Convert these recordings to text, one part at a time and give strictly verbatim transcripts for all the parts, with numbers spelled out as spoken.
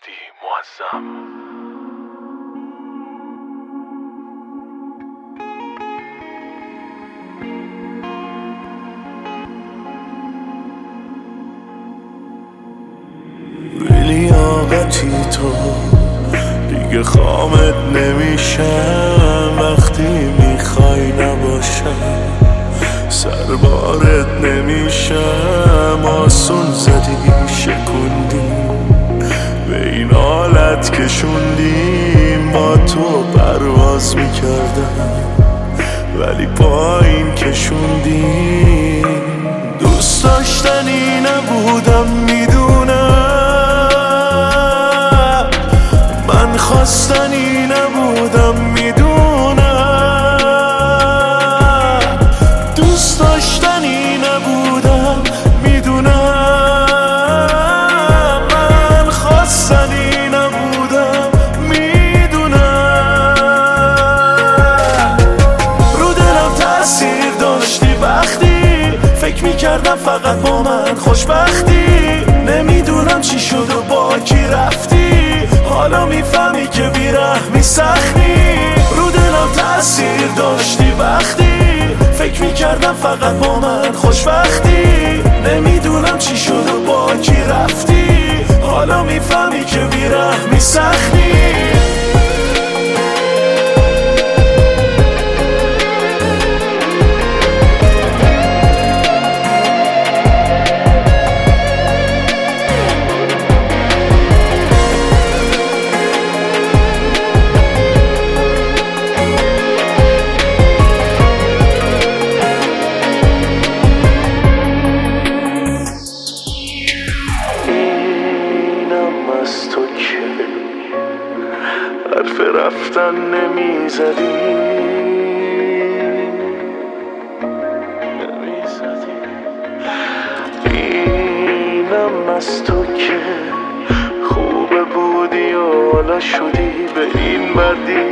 مهدی معظم. لیاقتی تو دیگه خامت نمیشم، وقتی میخوای نباشم سربارت نمیشم. آسون زدی شکوندی به این حالت کشوندیم، با تو پرواز میکردم ولی پایین کشوندیم. دوست داشتنی نبودم میدونم، من خواستنی نبودم میدونم، دوست داشتنی نبودم میدونم، من خواستنی نبودم میدونم. رو دلم تأثیر داشتی وقتی فکر میکردم فقط با من خوشبختی. نمیدونم چی شد و با کی رفتی، حالا میفهمی که بیرحمی سختی. رو دلم تأثیر داشتی وقتی فکر میکردم فقط با من خوشبختی. نمیدونم چی شد و با کی رفتی، حالا میفهمی که بیرحمی سختی. از تو که حرف رفتن نمیزدی، نمیزدی. اینم از تو که خوب بودی و حالا شدی به این بدی.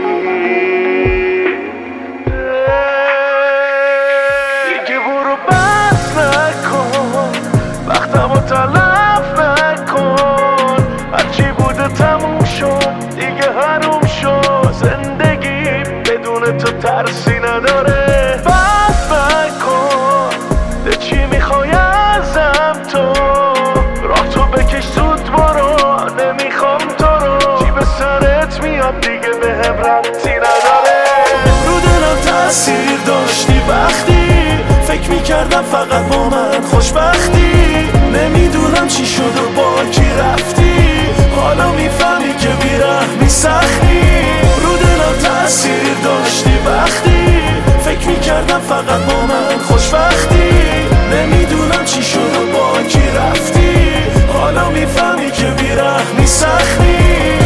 دیگه برو بس نکن وقتمو تلف نکن، هرچی بوده تموم شد دیگه حروم شد. زندگی بدون تو ترسی نداره. بس نکن ده چی میخوای ازم تو، راه تو بکش زود برو، نمیخوام تو رو. چی به سرت میاد دیگه به هم ربطی نداره. رو دلم تأثیر داشتی وقتی فکر میکردم فقط با من خوشبختی. نمیدونم چی شد و با کی رفتی، حالا میفهمی که بیرحمی سختی. رو دلم تأثیر داشتی وقتی فکر میکردم فقط با من خوشبختی. نمیدونم چی شد و با کی رفتی، حالا میفهمی که بیرحمی سختی.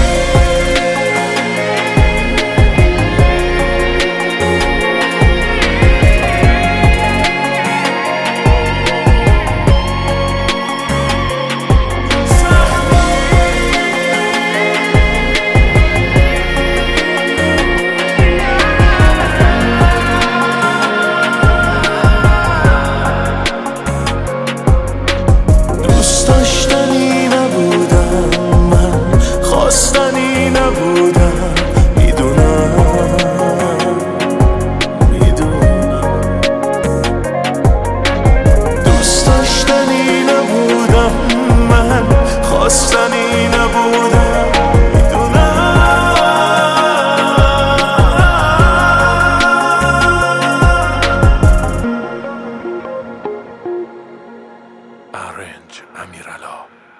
خواستنی نبودم میدونم، میدونم. دوست داشتنی نبودم من، خواستنی نبودم میدونم. آرنج امیرعلا.